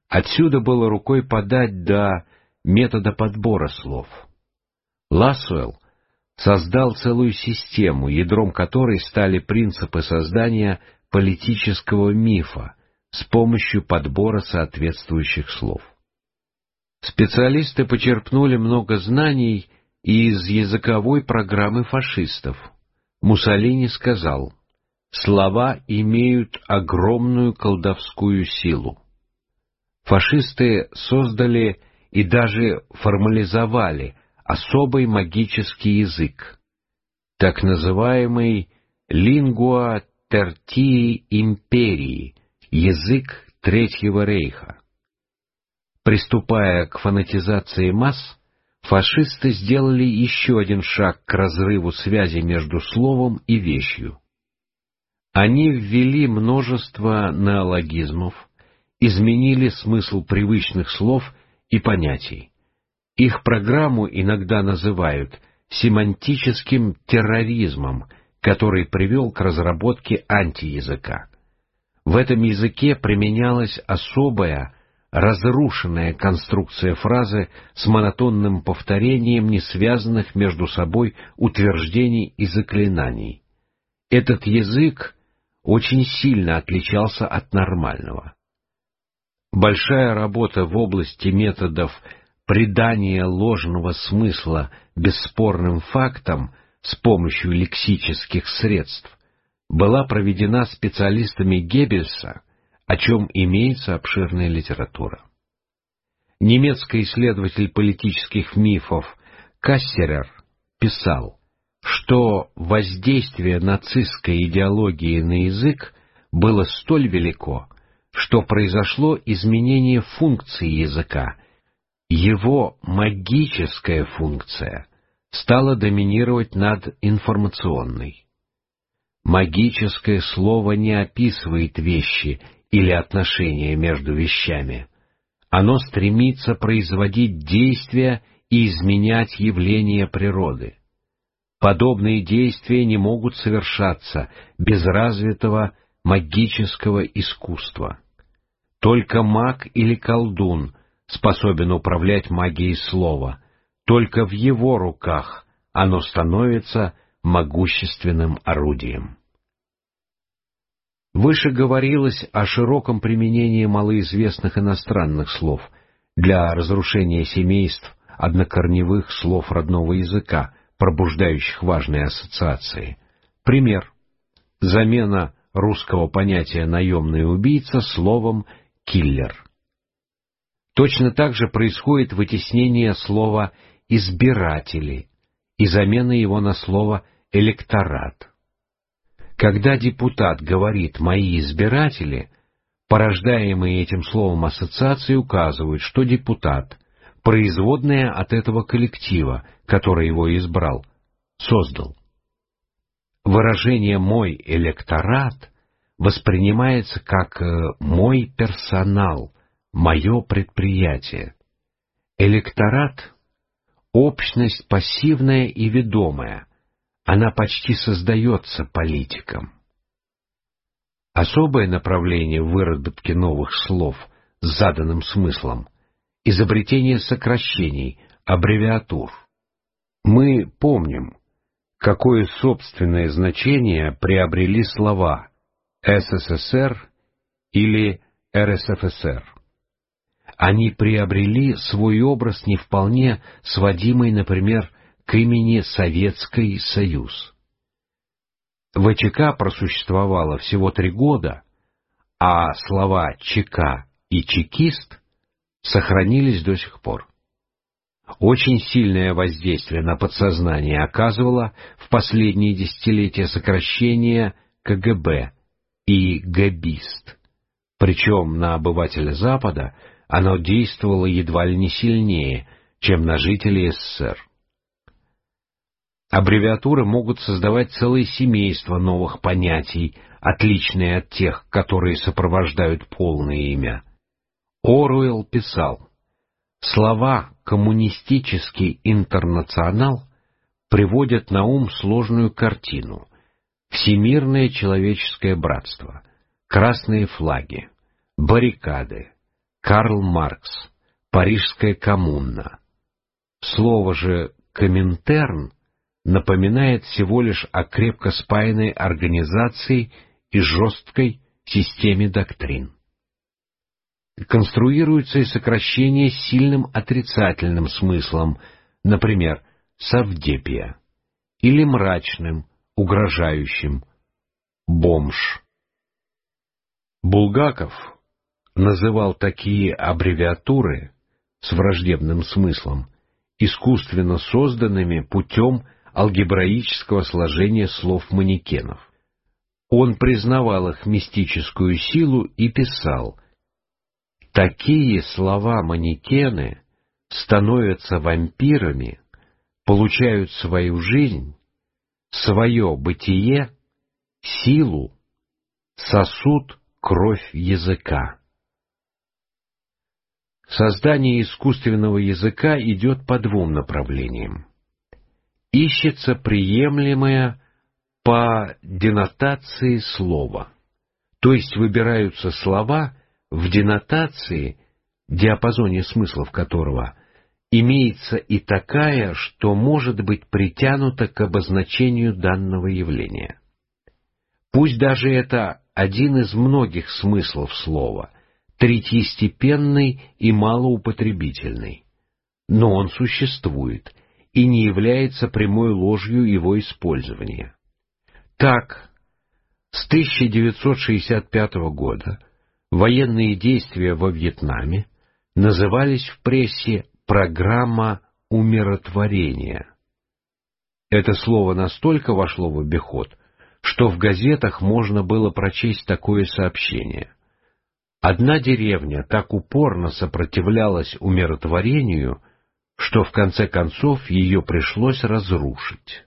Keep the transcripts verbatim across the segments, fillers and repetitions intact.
Отсюда было рукой подать до метода подбора слов. Лассуэлл создал целую систему, ядром которой стали принципы создания политического мифа с помощью подбора соответствующих слов. Специалисты почерпнули много знаний из языковой программы фашистов. Муссолини сказал: «Слова имеют огромную колдовскую силу». Фашисты создали и даже формализовали особый магический язык, так называемый «лингуа тертии империи», язык Третьего рейха. Приступая к фанатизации масс, фашисты сделали еще один шаг к разрыву связи между словом и вещью. Они ввели множество неологизмов, изменили смысл привычных слов и понятий. Их программу иногда называют семантическим терроризмом, который привел к разработке антиязыка. В этом языке применялась особая, разрушенная конструкция фразы с монотонным повторением несвязанных между собой утверждений и заклинаний. Этот язык очень сильно отличался от нормального. Большая работа в области методов придания ложного смысла бесспорным фактам с помощью лексических средств была проведена специалистами Геббельса, о чем имеется обширная литература. Немецкий исследователь политических мифов Кассерер писал, что воздействие нацистской идеологии на язык было столь велико, что произошло изменение функции языка. Его магическая функция стала доминировать над информационной. Магическое слово не описывает вещи или отношения между вещами. Оно стремится производить действия и изменять явления природы. Подобные действия не могут совершаться без развитого магического искусства. Только маг или колдун способен управлять магией слова. Только в его руках оно становится могущественным орудием. Выше говорилось о широком применении малоизвестных иностранных слов для разрушения семейств однокорневых слов родного языка, пробуждающих важные ассоциации. Пример. Замена русского понятия «наемный убийца» словом «киллер». Точно так же происходит вытеснение слова «избиратели» и замена его на слово «электорат». Когда депутат говорит «мои избиратели», порождаемые этим словом ассоциации указывают, что депутат — производная от этого коллектива, который его избрал, создал. Выражение «мой электорат» воспринимается как «мой персонал», «мое предприятие». Электорат — общность пассивная и ведомая, она почти создается политиком. Особое направление в выработке новых слов с заданным смыслом — изобретение сокращений, аббревиатур. Мы помним, какое собственное значение приобрели слова «СССР» или «эр эс эф эс эр». Они приобрели свой образ не вполне сводимый, например, к имени Советский Союз. вэ че ка просуществовало всего три года, а слова «ЧК» и «чекист» сохранились до сих пор. Очень сильное воздействие на подсознание оказывало в последние десятилетия сокращение ка гэ бэ и гэбист, причем на обывателя Запада оно действовало едва ли не сильнее, чем на жителей эс эс эс эр. Аббревиатуры могут создавать целое семейство новых понятий, отличные от тех, которые сопровождают полное имя. Оруэлл писал: «Слова «коммунистический интернационал» приводят на ум сложную картину: всемирное человеческое братство, красные флаги, баррикады, Карл Маркс. Парижская коммуна. Слово же «коминтерн» напоминает всего лишь о крепко спаянной организации и жесткой системе доктрин. Конструируются и сокращения с сильным отрицательным смыслом, например, «совдепия», или мрачным, угрожающим, «бомж». Булгаков называл такие аббревиатуры с враждебным смыслом искусственно созданными путем алгебраического сложения слов-манекенов. Он признавал их мистическую силу и писал: «Такие слова-манекены становятся вампирами, получают свою жизнь, свое бытие, силу, сосут кровь языка». Создание искусственного языка идет по двум направлениям. Ищется приемлемое по денотации слова, то есть выбираются слова в денотации, диапазоне смыслов которого имеется и такая, что может быть притянута к обозначению данного явления. Пусть даже это один из многих смыслов слова, третьестепенный и малоупотребительный, но он существует и не является прямой ложью его использования. Так, с тысяча девятьсот шестьдесят пятого года военные действия во Вьетнаме назывались в прессе «программа умиротворения». Это слово настолько вошло в обиход, что в газетах можно было прочесть такое сообщение: одна деревня так упорно сопротивлялась умиротворению, что в конце концов ее пришлось разрушить.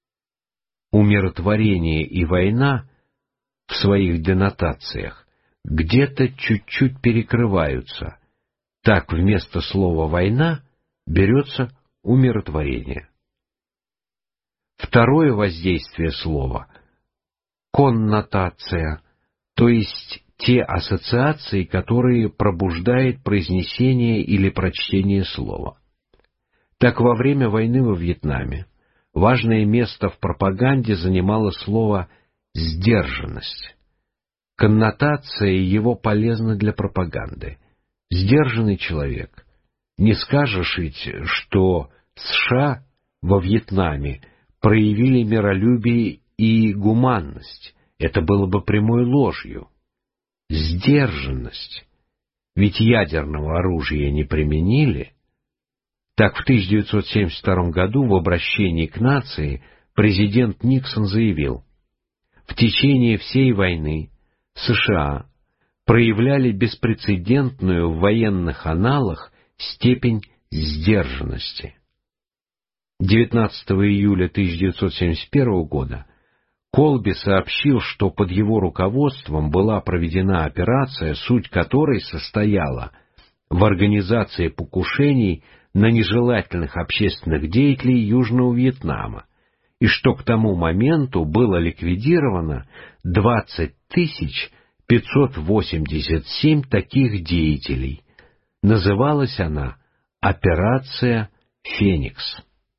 Умиротворение и война в своих денотациях где-то чуть-чуть перекрываются. Так вместо слова «война» берется умиротворение. Второе воздействие слова — коннотация, то есть те ассоциации, которые пробуждает произнесение или прочтение слова. Так, во время войны во Вьетнаме важное место в пропаганде занимало слово «сдержанность». Коннотация его полезна для пропаганды. Сдержанный человек. Не скажешь ведь, что США во Вьетнаме проявили миролюбие и гуманность. Это было бы прямой ложью. Сдержанность. Ведь ядерного оружия не применили. Так, в тысяча девятьсот семьдесят втором году в обращении к нации президент Никсон заявил: в течение всей войны США проявляли беспрецедентную в военных аналах степень сдержанности. девятнадцатого июля тысяча девятьсот семьдесят первого года Колби сообщил, что под его руководством была проведена операция, суть которой состояла в организации покушений на нежелательных общественных деятелей Южного Вьетнама, и что к тому моменту было ликвидировано двадцать тысяч пятьсот восемьдесят семь таких деятелей. Называлась она «Операция Феникс».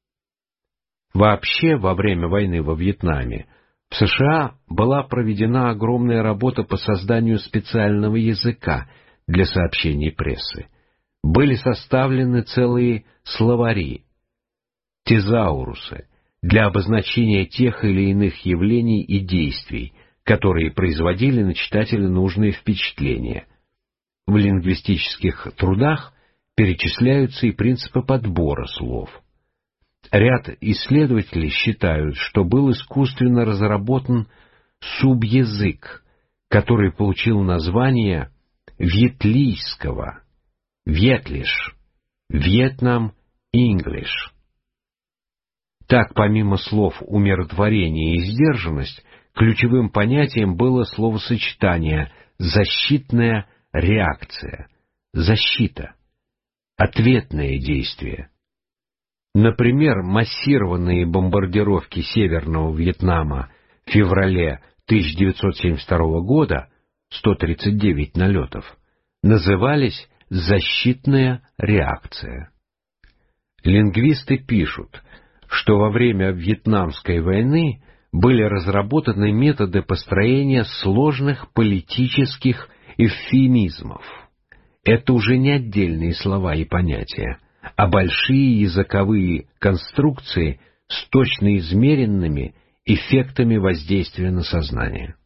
Вообще, во время войны во Вьетнаме в США была проведена огромная работа по созданию специального языка для сообщений прессы. Были составлены целые словари, тезаурусы, для обозначения тех или иных явлений и действий, которые производили на читателя нужные впечатления. В лингвистических трудах перечисляются и принципы подбора слов. Ряд исследователей считают, что был искусственно разработан субязык, который получил название вьетлийского, вьетлиш, Вьетнам Инглиш. Так, помимо слов умиротворение и сдержанность, ключевым понятием было словосочетание «защитная реакция», «защита», «ответное действие». Например, массированные бомбардировки Северного Вьетнама в феврале тысяча девятьсот семьдесят второго года, сто тридцать девять налетов, назывались защитная реакция. Лингвисты пишут, что во время Вьетнамской войны были разработаны методы построения сложных политических эвфемизмов. Это уже не отдельные слова и понятия, а большие языковые конструкции с точно измеренными эффектами воздействия на сознание.